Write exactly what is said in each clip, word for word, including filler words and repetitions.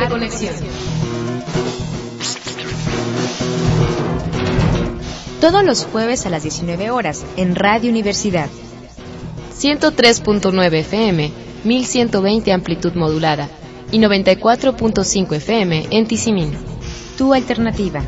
Cuarta Conexión. Todos los jueves a las diecinueve horas en Radio Universidad. ciento tres punto nueve F M, mil ciento veinte amplitud modulada y noventa y cuatro punto cinco F M en Tizimín. Tu alternativa.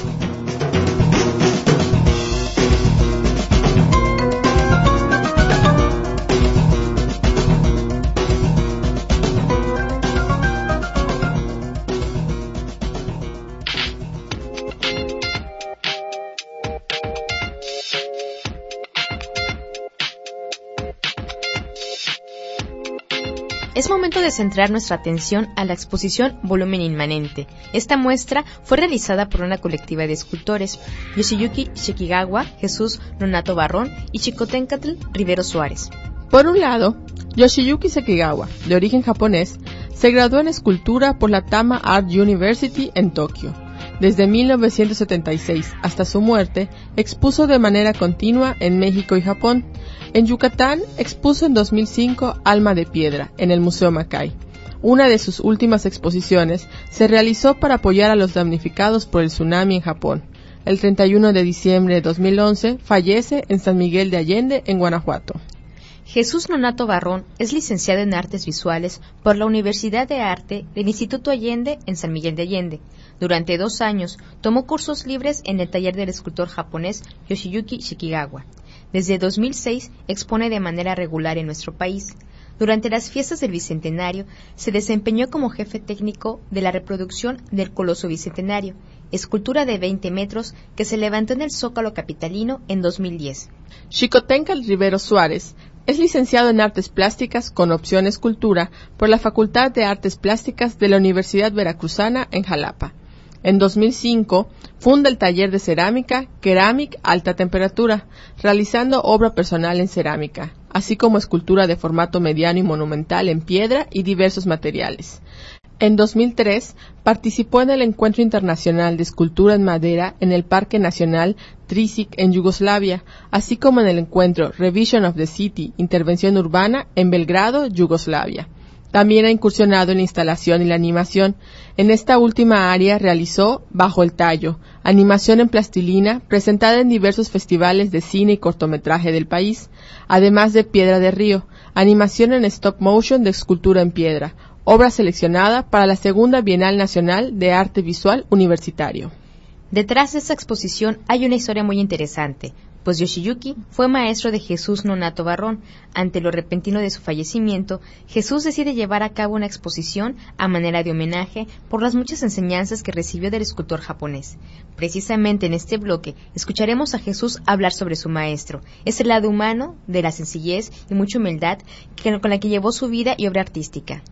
Es momento de centrar nuestra atención a la exposición Volumen Inmanente. Esta muestra fue realizada por una colectiva de escultores, Yoshiyuki Shikigawa, Jesús Nonato Barrón y Chicotencatl Rivero Suárez. Por un lado, Yoshiyuki Shikigawa, de origen japonés, se graduó en escultura por la Tama Art University en Tokio. Desde mil novecientos setenta y seis hasta su muerte, expuso de manera continua en México y Japón. En Yucatán, expuso en dos mil cinco Alma de Piedra, en el Museo Mackay. Una de sus últimas exposiciones se realizó para apoyar a los damnificados por el tsunami en Japón. El treinta y uno de diciembre de dos mil once, fallece en San Miguel de Allende, en Guanajuato. Jesús Nonato Barrón es licenciado en Artes Visuales por la Universidad de Arte del Instituto Allende en San Miguel de Allende. Durante dos años, tomó cursos libres en el taller del escultor japonés Yoshiyuki Shikigawa. Desde dos mil seis expone de manera regular en nuestro país. Durante las fiestas del Bicentenario, se desempeñó como jefe técnico de la reproducción del Coloso Bicentenario, escultura de veinte metros que se levantó en el Zócalo capitalino en dos mil diez. Chicotencatl Rivero Suárez es licenciado en Artes Plásticas con opción Escultura por la Facultad de Artes Plásticas de la Universidad Veracruzana en Jalapa. En dos mil cinco, funda el taller de cerámica Ceramic Alta Temperatura, realizando obra personal en cerámica, así como escultura de formato mediano y monumental en piedra y diversos materiales. En dos mil tres, participó en el Encuentro Internacional de Escultura en Madera en el Parque Nacional Trisic en Yugoslavia, así como en el encuentro Revision of the City, Intervención Urbana en Belgrado, Yugoslavia. También ha incursionado en la instalación y la animación. En esta última área realizó Bajo el Tallo, animación en plastilina presentada en diversos festivales de cine y cortometraje del país, además de Piedra de Río, animación en stop motion de escultura en piedra, obra seleccionada para la Segunda Bienal Nacional de Arte Visual Universitario. Detrás de esta exposición hay una historia muy interesante, pues Yoshiyuki fue maestro de Jesús Nonato Barrón. Ante lo repentino de su fallecimiento, Jesús decide llevar a cabo una exposición a manera de homenaje por las muchas enseñanzas que recibió del escultor japonés. Precisamente en este bloque escucharemos a Jesús hablar sobre su maestro, ese lado humano de la sencillez y mucha humildad que, con la que llevó su vida y obra artística.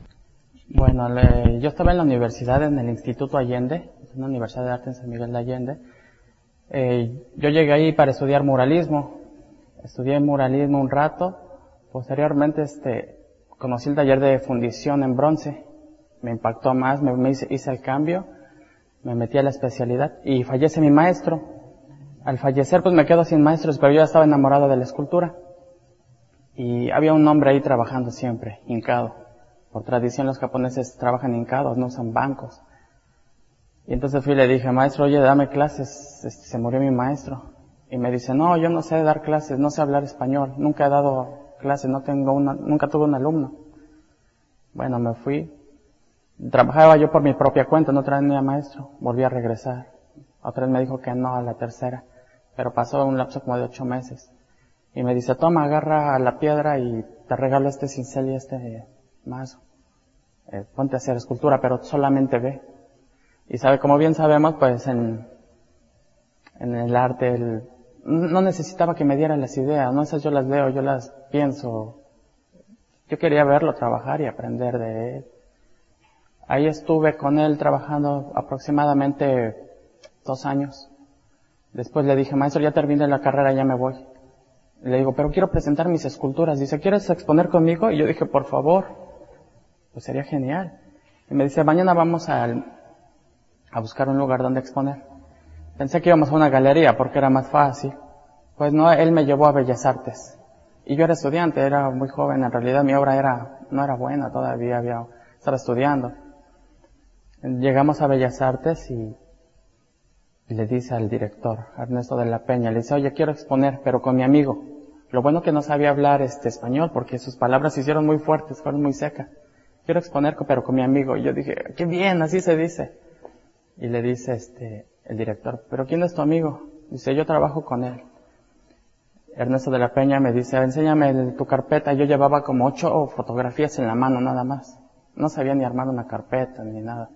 Bueno, le, yo estaba en la universidad, en el Instituto Allende, una universidad de arte en San Miguel de Allende. Eh, yo llegué ahí para estudiar muralismo, estudié muralismo un rato, posteriormente este, conocí el taller de fundición en bronce, me impactó más, me, me hice, hice el cambio, me metí a la especialidad y fallece mi maestro. Al fallecer pues me quedo sin maestros, pero yo ya estaba enamorado de la escultura y había un hombre ahí trabajando siempre, hincado. Por tradición los japoneses trabajan hincados, no usan bancos. Y entonces fui y le dije, maestro, oye, dame clases, este, se murió mi maestro. Y me dice, no, yo no sé dar clases, no sé hablar español, nunca he dado clases, no tengo una, nunca tuve un alumno. Bueno, me fui, trabajaba yo por mi propia cuenta, no tenía maestro, volví a regresar. Otra vez me dijo que no a la tercera, pero pasó un lapso como de ocho meses. Y me dice, toma, agarra la piedra y te regalo este cincel y este mazo. Eh, ponte a hacer escultura, pero solamente ve. Y sabe, como bien sabemos, pues en, en el arte, el, no necesitaba que me dieran las ideas, no esas yo las leo, yo las pienso. Yo quería verlo trabajar y aprender de él. Ahí estuve con él trabajando aproximadamente dos años. Después le dije, maestro, ya terminé la carrera, ya me voy. Y le digo, pero quiero presentar mis esculturas. Dice, ¿quieres exponer conmigo? Y yo dije, por favor, pues sería genial. Y me dice, mañana vamos al a buscar un lugar donde exponer. Pensé que íbamos a una galería porque era más fácil. Pues no, él me llevó a Bellas Artes. Y yo era estudiante, era muy joven, en realidad mi obra era, no era buena todavía, había, estaba estudiando. Llegamos a Bellas Artes y le dice al director, Ernesto de la Peña, le dice, oye, quiero exponer, pero con mi amigo. Lo bueno que no sabía hablar este español, porque sus palabras se hicieron muy fuertes, fueron muy secas. Quiero exponer, pero con mi amigo. Y yo dije, qué bien, así se dice. Y le dice este el director, ¿pero quién es tu amigo? Dice, yo trabajo con él. Ernesto de la Peña me dice, enséñame tu carpeta. Yo llevaba como ocho fotografías en la mano, nada más. No sabía ni armar una carpeta, ni nada.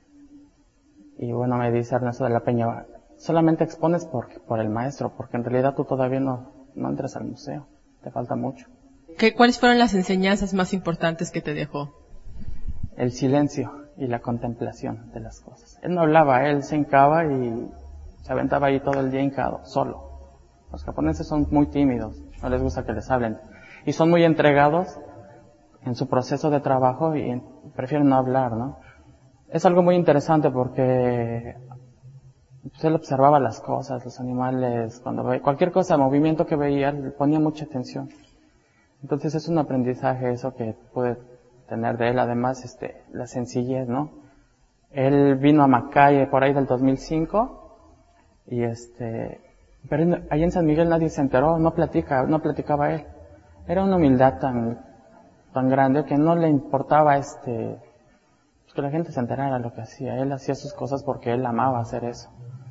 Y bueno, me dice Ernesto de la Peña, solamente expones por, por el maestro, porque en realidad tú todavía no, no entras al museo. Te falta mucho. ¿Qué, ¿Cuáles fueron las enseñanzas más importantes que te dejó? El silencio y la contemplación de las cosas. Él no hablaba, él se hincaba y se aventaba ahí todo el día hincado, solo. Los japoneses son muy tímidos, no les gusta que les hablen. Y son muy entregados en su proceso de trabajo y prefieren no hablar, ¿no? Es algo muy interesante porque pues, él observaba las cosas, los animales, cuando veía cualquier cosa, movimiento que veía, le ponía mucha atención. Entonces es un aprendizaje eso que pude tener de él, además este la sencillez, ¿no? Él vino a Macay por ahí del dos mil cinco y este pero ahí en San Miguel nadie se enteró, no platica, no platicaba él. Era una humildad tan tan grande que no le importaba este pues que la gente se enterara de lo que hacía. Él hacía sus cosas porque él amaba hacer eso.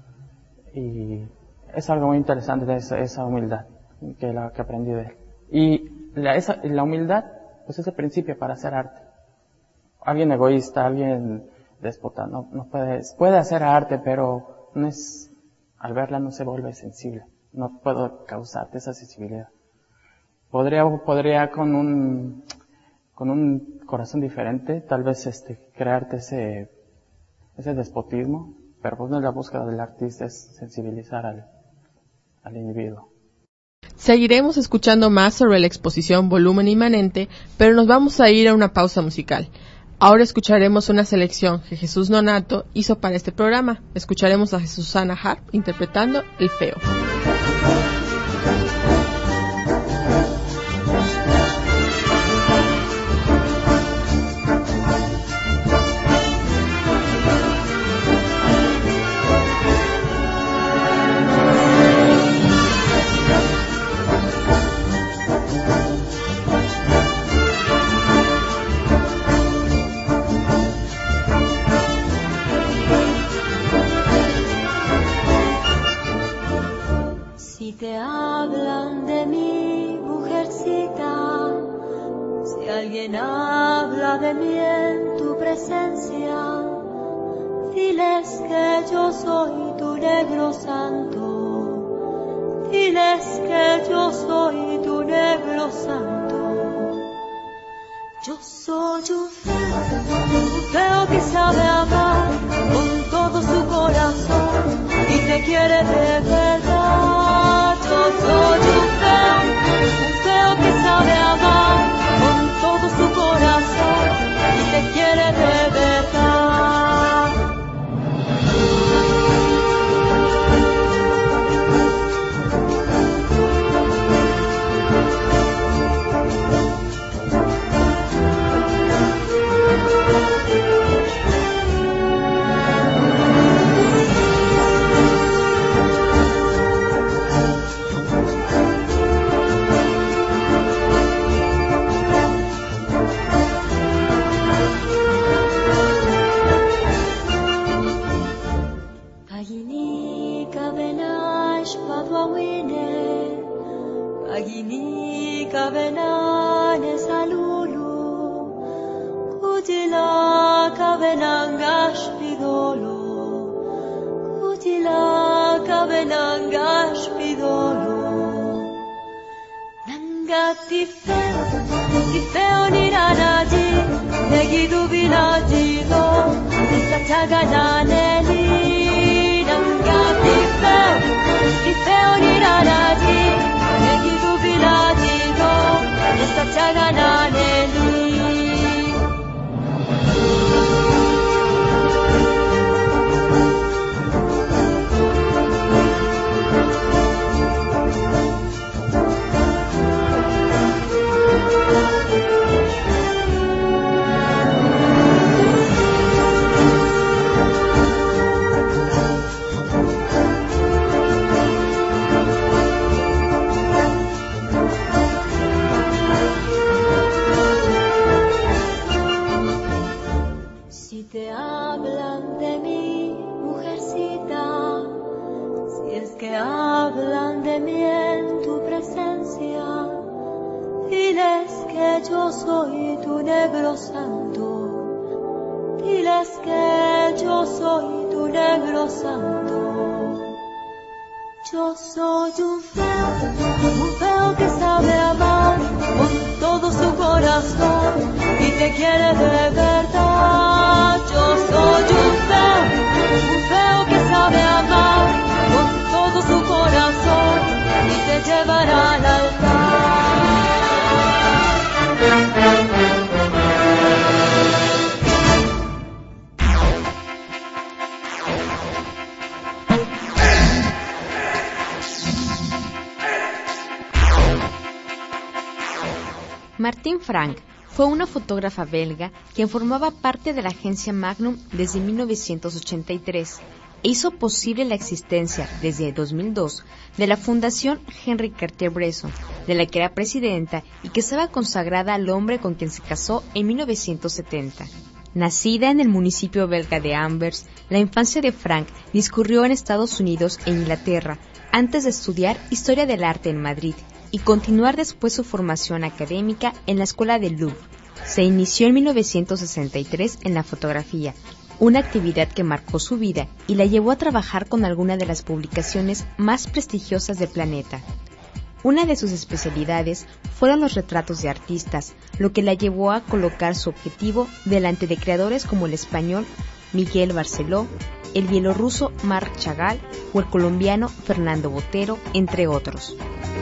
Y es algo muy interesante de esa, esa humildad que, la, que aprendí de él. Y la, esa, la humildad pues es el principio para hacer arte. Alguien egoísta, alguien déspota, no, no puede, puede hacer arte, pero no es, al verla no se vuelve sensible. No puedo causarte esa sensibilidad. Podría, podría con un, con un corazón diferente, tal vez este, crearte ese, ese despotismo, pero pues no es la búsqueda del artista, es sensibilizar al, al individuo. Seguiremos escuchando más sobre la exposición Volumen Inmanente, pero nos vamos a ir a una pausa musical. Ahora escucharemos una selección que Jesús Nonato hizo para este programa. Escucharemos a Susana Harp interpretando El Feo. Te hablan de mí, mujercita, si alguien habla de mí en tu presencia, diles que yo soy tu negro santo, diles que yo soy tu negro santo. Yo soy un feo, un feo que sabe amar con todo su corazón y te quiere de verdad. Yo soy un feo, un feo que sabe amar con todo su corazón y te quiere de verdad. yo soy tu negro santo. Diles que yo soy tu negro santo. Yo soy un feo, un feo que sabe amar con todo su corazón y te quiere de verdad. Yo soy un feo, un feo que sabe amar con todo su corazón y te llevará al altar. Martine Frank fue una fotógrafa belga quien formaba parte de la agencia Magnum desde mil novecientos ochenta y tres e hizo posible la existencia, desde dos mil dos, de la Fundación Henri Cartier-Bresson, de la que era presidenta y que estaba consagrada al hombre con quien se casó en mil novecientos setenta. Nacida en el municipio belga de Anvers, la infancia de Frank discurrió en Estados Unidos e Inglaterra antes de estudiar Historia del Arte en Madrid y continuar después su formación académica en la Escuela del Louvre. Se inició en mil novecientos sesenta y tres en la fotografía, una actividad que marcó su vida y la llevó a trabajar con algunas de las publicaciones más prestigiosas del planeta. Una de sus especialidades fueron los retratos de artistas, lo que la llevó a colocar su objetivo delante de creadores como el español Miguel Barceló, el bielorruso Marc Chagall o el colombiano Fernando Botero, entre otros.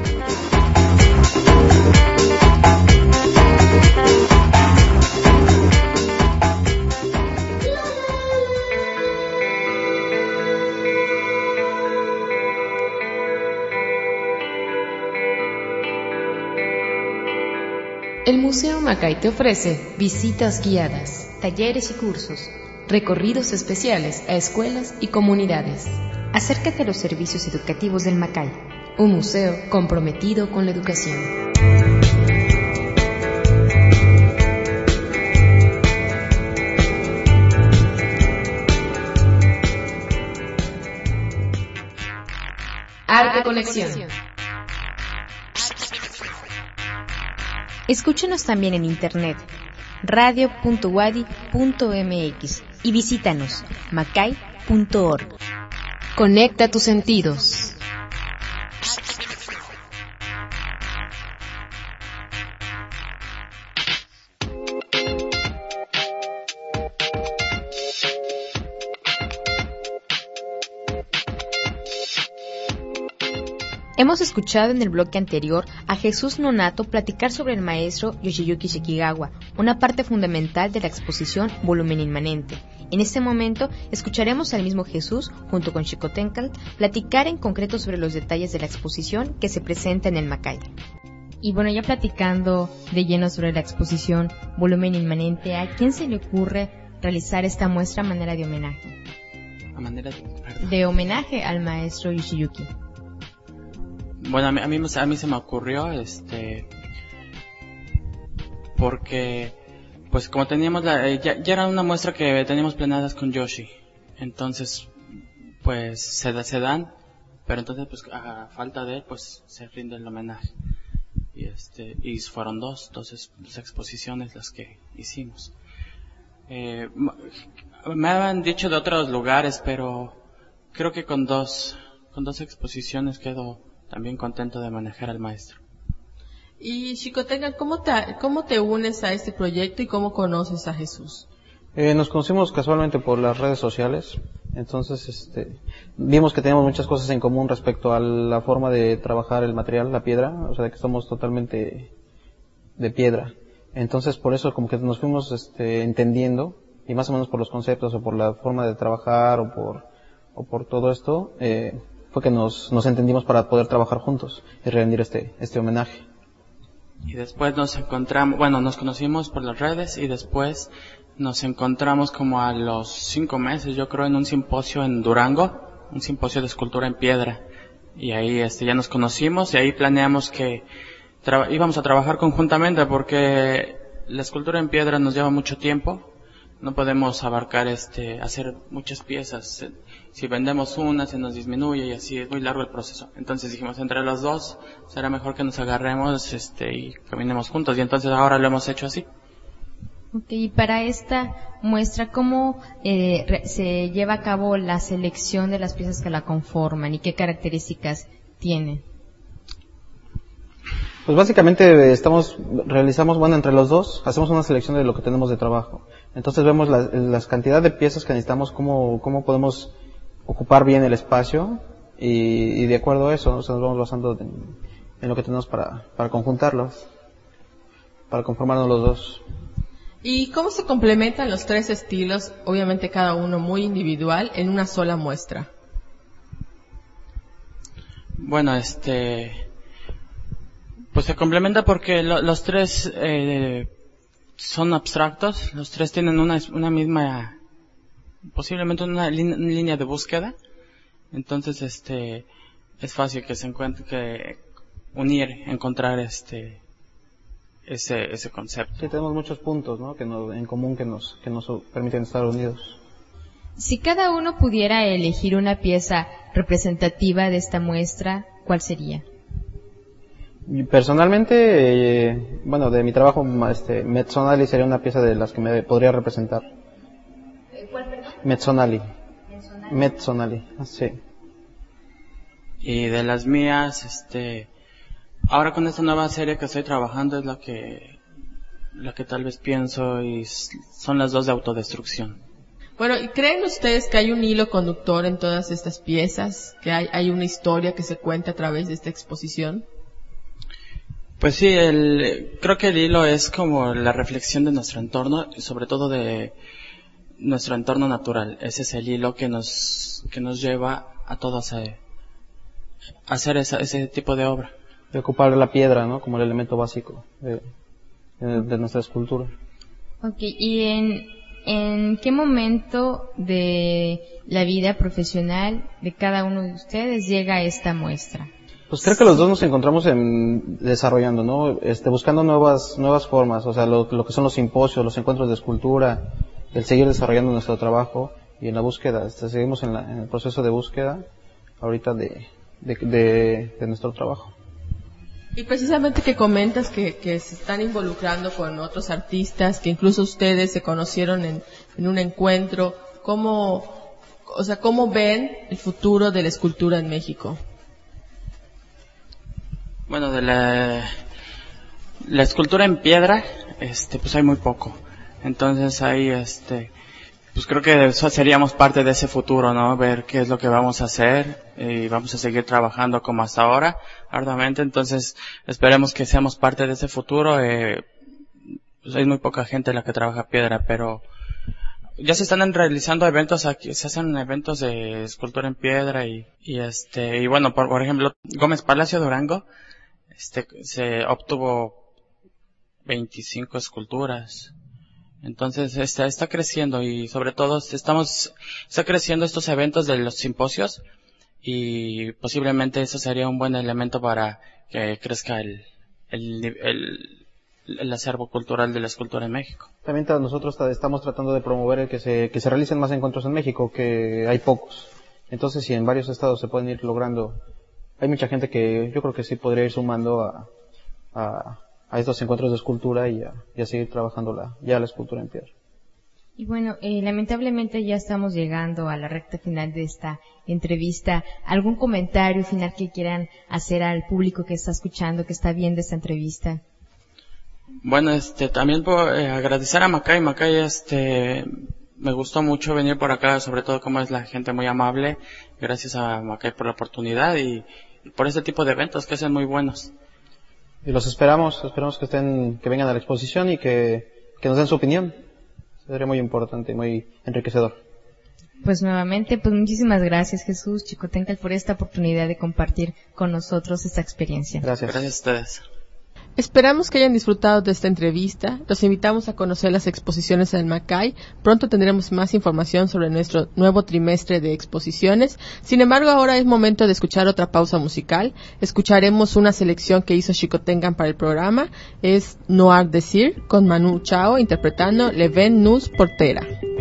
El Museo Macay te ofrece visitas guiadas, Talleres y cursos, recorridos especiales a escuelas y comunidades. Acércate a los servicios educativos del Macay. Un museo comprometido con la educación. Arte Conexión. Escúchanos también en internet, radio punto wadi punto m x y visítanos, macay punto org. Conecta tus sentidos. Hemos escuchado en el bloque anterior a Jesús Nonato platicar sobre el maestro Yoshiyuki Shikigawa, una parte fundamental de la exposición Volumen Inmanente. En este momento escucharemos al mismo Jesús, junto con Xicoténcatl, platicar en concreto sobre los detalles de la exposición que se presenta en el Macay. Y bueno, ya platicando de lleno sobre la exposición Volumen Inmanente, ¿a quién se le ocurre realizar esta muestra a manera de homenaje? A manera de... De homenaje al maestro Yoshiyuki. Bueno, a mí, a mí, a mí se me ocurrió, este, porque, pues como teníamos la, ya, ya era una muestra que teníamos planeadas con Yoshi, entonces, pues se, se dan, pero entonces, pues a falta de, pues se rinde el homenaje, y este, y fueron dos, dos, dos exposiciones las que hicimos. Eh, me habían dicho de otros lugares, pero creo que con dos, con dos exposiciones quedo también contento de manejar al maestro. Y Xicoténcatl, ¿cómo te, ¿cómo te unes a este proyecto y cómo conoces a Jesús? Eh, nos conocimos casualmente por las redes sociales, entonces este, vimos que teníamos muchas cosas en común respecto a la forma de trabajar el material, la piedra, o sea, de que somos totalmente de piedra. Entonces por eso como que nos fuimos este, entendiendo, y más o menos por los conceptos o por la forma de trabajar o por, o por todo esto, eh, fue que nos, nos entendimos para poder trabajar juntos y rendir este, este homenaje. Y después nos encontramos, bueno, nos conocimos por las redes y después nos encontramos como a los cinco meses, yo creo, en un simposio en Durango, un simposio de escultura en piedra. Y ahí este, ya nos conocimos y ahí planeamos que tra- íbamos a trabajar conjuntamente porque la escultura en piedra nos lleva mucho tiempo, no podemos abarcar, este, hacer muchas piezas. Si vendemos una, se nos disminuye y así es muy largo el proceso. Entonces dijimos, entre los dos, será mejor que nos agarremos, este, y caminemos juntos. Y entonces ahora lo hemos hecho así. Ok, y para esta muestra, ¿cómo eh, re- se lleva a cabo la selección de las piezas que la conforman y qué características tienen? Pues básicamente estamos, realizamos, bueno, entre los dos, hacemos una selección de lo que tenemos de trabajo. Entonces vemos la, las cantidad de piezas que necesitamos, cómo, cómo podemos ocupar bien el espacio y, y de acuerdo a eso, o sea, nos vamos basando en, en lo que tenemos para, para conjuntarlos, para conformarnos los dos. ¿Y cómo se complementan los tres estilos, obviamente cada uno muy individual, en una sola muestra? Bueno, este, pues se complementa porque lo, los tres eh, son abstractos, los tres tienen una, una misma, posiblemente una lin- línea de búsqueda, entonces este, es fácil que se encuentre, que unir, encontrar este, ese, ese concepto. Sí, tenemos muchos puntos, ¿no?, que nos, en común que nos, que nos permiten estar unidos. Si cada uno pudiera elegir una pieza representativa de esta muestra, ¿cuál sería? Y personalmente, eh, bueno, de mi trabajo, este, Mezzonali sería una pieza de las que me podría representar. ¿Cuál, perdón? Mezzonali. Mezzonali, sí. Y de las mías, este, ahora con esta nueva serie que estoy trabajando es la que, la que tal vez pienso y s- son las dos de autodestrucción. Bueno, ¿y creen ustedes que hay un hilo conductor en todas estas piezas? ¿Que hay, hay una historia que se cuenta a través de esta exposición? Pues sí, el, creo que el hilo es como la reflexión de nuestro entorno, y sobre todo de nuestro entorno natural. Ese es el hilo que nos, que nos lleva a todos a, a hacer esa, ese tipo de obra. De ocupar la piedra, ¿no?, como el elemento básico de, de, de nuestra escultura. Ok, ¿y en, en qué momento de la vida profesional de cada uno de ustedes llega esta muestra? Pues creo que los dos nos encontramos en, desarrollando, ¿no?, este, buscando nuevas, nuevas formas, o sea, lo, lo que son los simposios, los encuentros de escultura, el seguir desarrollando nuestro trabajo y en la búsqueda, este, seguimos en, la, en el proceso de búsqueda ahorita de, de, de, de nuestro trabajo. Y precisamente que comentas que, que se están involucrando con otros artistas, que incluso ustedes se conocieron en, en un encuentro, ¿cómo, o sea, cómo ven el futuro de la escultura en México? Bueno, de la, la escultura en piedra, este, pues hay muy poco. Entonces ahí, este, pues creo que eso seríamos parte de ese futuro, ¿no? Ver qué es lo que vamos a hacer y vamos a seguir trabajando como hasta ahora, arduamente. Entonces esperemos que seamos parte de ese futuro. Eh, pues hay muy poca gente la que trabaja piedra, pero ya se están realizando eventos aquí, se hacen eventos de escultura en piedra y, y este, y bueno, por, por ejemplo, Gómez Palacio Durango, este, se obtuvo veinticinco esculturas. Entonces está, está creciendo y sobre todo estamos, está creciendo estos eventos de los simposios y posiblemente eso sería un buen elemento para que crezca el, el, el, el acervo cultural de la escultura en México. También nosotros estamos tratando de promover el que se, que se realicen más encuentros en México, que hay pocos. Entonces, si en varios estados se pueden ir logrando, hay mucha gente que yo creo que sí podría ir sumando a, a, a estos encuentros de escultura y a, y a seguir trabajando la, ya la escultura en piedra. Y bueno, eh, lamentablemente ya estamos llegando a la recta final de esta entrevista. ¿Algún comentario final que quieran hacer al público que está escuchando, que está viendo esta entrevista? Bueno, este, también puedo eh, agradecer a Macay. Macay, este, me gustó mucho venir por acá, sobre todo como es la gente muy amable. Gracias a Macay por la oportunidad y, y por este tipo de eventos que hacen muy buenos. Y los esperamos, esperamos que estén, que vengan a la exposición y que, que nos den su opinión. Sería muy importante y muy enriquecedor. Pues nuevamente, pues muchísimas gracias, Jesús Chicotencal, por esta oportunidad de compartir con nosotros esta experiencia. Gracias. Gracias a ustedes. Esperamos que hayan disfrutado de esta entrevista. Los invitamos a conocer las exposiciones en el Macay. Pronto tendremos más información sobre nuestro nuevo trimestre de exposiciones. Sin embargo, ahora es momento de escuchar otra pausa musical. Escucharemos una selección que hizo Xicotengan para el programa. Es Noir Desir con Manu Chao interpretando Le Vent Nous Portera.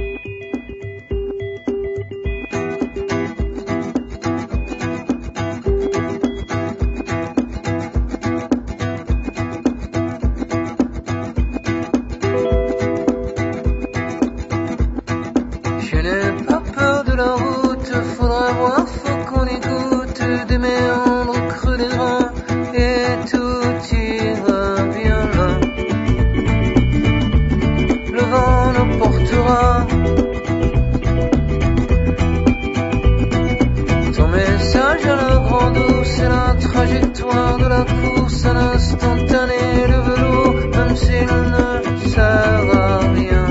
Trajectoire de la course à l'instantané, le velours, même s'il ne sert à rien.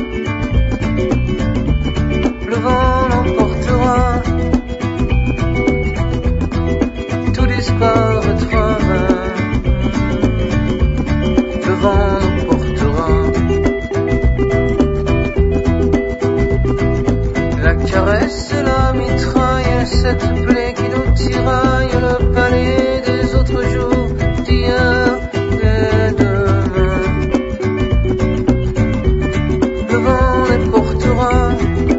Le vent l'emportera, tout disparaîtra même. Le vent l'emportera. La caresse et la mitraille, et cette plaie qui nous tiraille, le palais des autres jours, d'hier et demain. Le vent les portera.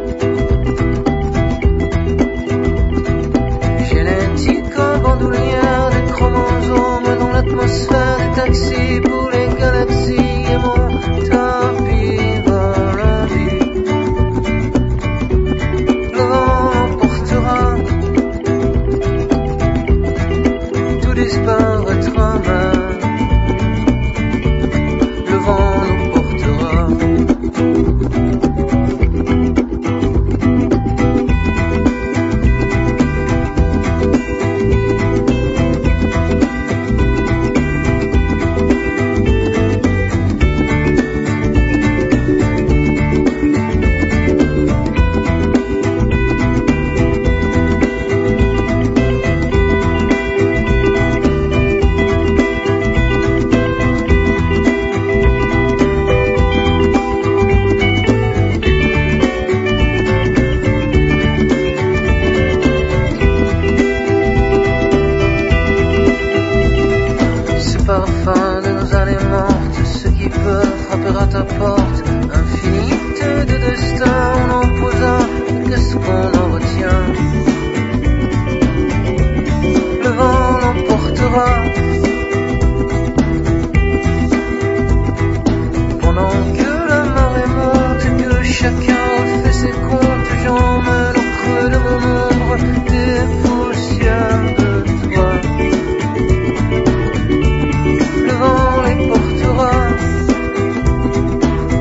Génétique en bandoulière, des chromosomes dans l'atmosphère, des taxis pour les galaxies et mon tapis volant. Le vent l'emportera. Disparaîtra même. Le vent l'emportera. Le vent les portera.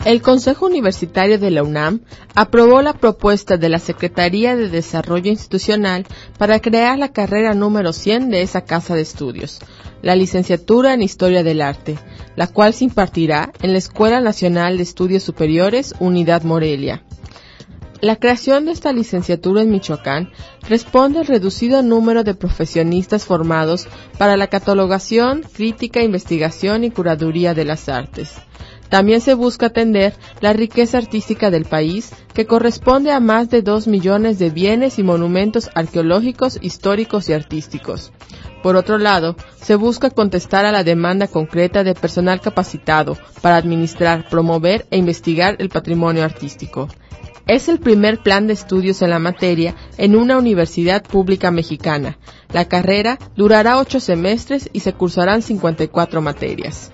El Consejo Universitario de la UNAM aprobó la propuesta de la Secretaría de Desarrollo Institucional para crear la carrera número cien de esa casa de estudios, la licenciatura en Historia del Arte, la cual se impartirá en la Escuela Nacional de Estudios Superiores Unidad Morelia. La creación de esta licenciatura en Michoacán responde al reducido número de profesionistas formados para la catalogación, crítica, investigación y curaduría de las artes. También se busca atender la riqueza artística del país, que corresponde a más de dos millones de bienes y monumentos arqueológicos, históricos y artísticos. Por otro lado, se busca contestar a la demanda concreta de personal capacitado para administrar, promover e investigar el patrimonio artístico. Es el primer plan de estudios en la materia en una universidad pública mexicana. La carrera durará ocho semestres y se cursarán cincuenta y cuatro materias.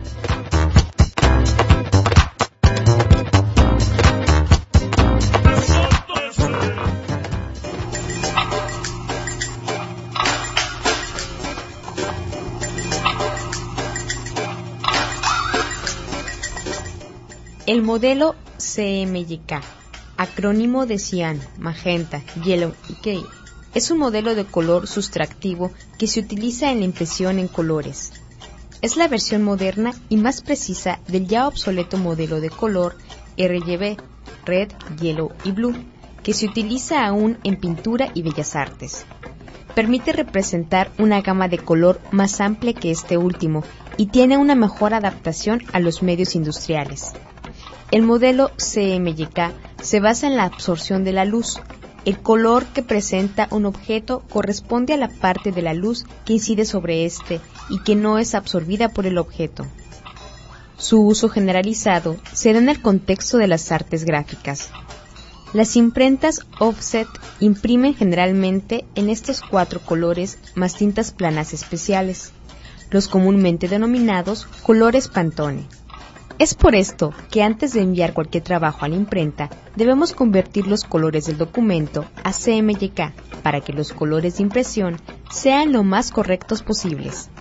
El modelo C M Y K, acrónimo de cian, magenta, yellow y key, es un modelo de color sustractivo que se utiliza en la impresión en colores. Es la versión moderna y más precisa del ya obsoleto modelo de color R G B, red, yellow y blue, que se utiliza aún en pintura y bellas artes. Permite representar una gama de color más amplia que este último y tiene una mejor adaptación a los medios industriales. El modelo C M Y K se basa en la absorción de la luz. El color que presenta un objeto corresponde a la parte de la luz que incide sobre éste y que no es absorbida por el objeto. Su uso generalizado se da en el contexto de las artes gráficas. Las imprentas offset imprimen generalmente en estos cuatro colores más tintas planas especiales, los comúnmente denominados colores Pantone. Es por esto que antes de enviar cualquier trabajo a la imprenta, debemos convertir los colores del documento a C M Y K para que los colores de impresión sean lo más correctos posibles.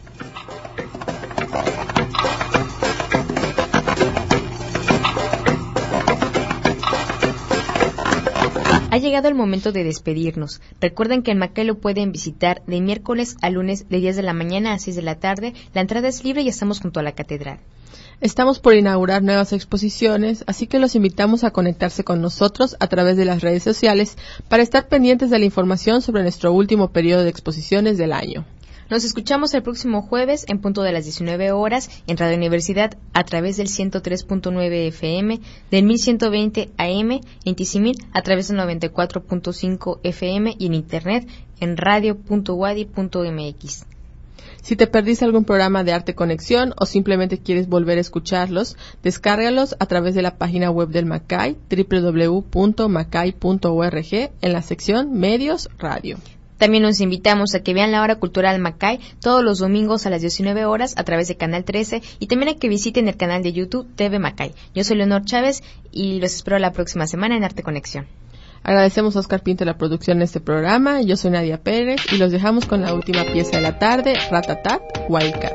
Ha llegado el momento de despedirnos. Recuerden que en Macay lo pueden visitar de miércoles a lunes de diez de la mañana a seis de la tarde. La entrada es libre y estamos junto a la catedral. Estamos por inaugurar nuevas exposiciones, así que los invitamos a conectarse con nosotros a través de las redes sociales para estar pendientes de la información sobre nuestro último periodo de exposiciones del año. Nos escuchamos el próximo jueves en punto de las diecinueve horas en Radio Universidad a través del ciento tres punto nueve F M, del mil ciento veinte A M, en Tizimín a través del noventa y cuatro punto cinco F M y en Internet en radio punto wadi punto m x. Si te perdiste algún programa de Arte Conexión o simplemente quieres volver a escucharlos, descárgalos a través de la página web del Macay, doble u doble u doble u punto macay punto org, en la sección Medios Radio. También nos invitamos a que vean la Hora Cultural Macay todos los domingos a las diecinueve horas a través de Canal trece y también a que visiten el canal de YouTube T V Macay. Yo soy Leonor Chávez y los espero la próxima semana en Arte Conexión. Agradecemos a Oscar Pinto la producción de este programa. Yo soy Nadia Pérez y los dejamos con la última pieza de la tarde, Ratatat, Wildcat.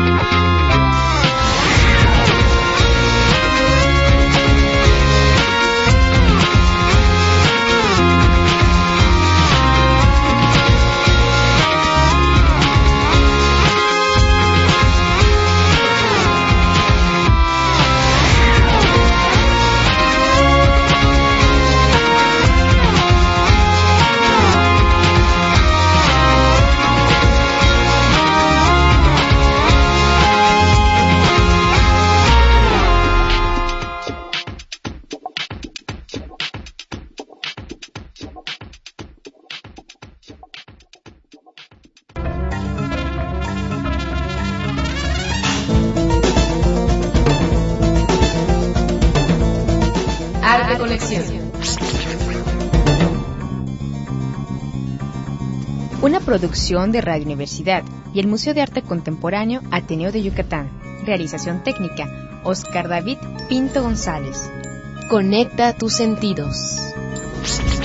Arte Conexión. Una producción de Radio Universidad y el Museo de Arte Contemporáneo Ateneo de Yucatán. Realización técnica, Oscar David Pinto González. Conecta tus sentidos.